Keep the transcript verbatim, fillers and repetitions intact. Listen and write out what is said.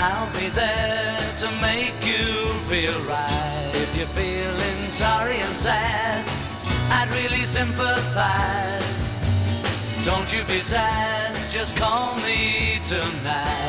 I'll be there to make you feel right. If you're feeling sorry and sad, I'd really sympathize. Don't you be sad, just call me tonight.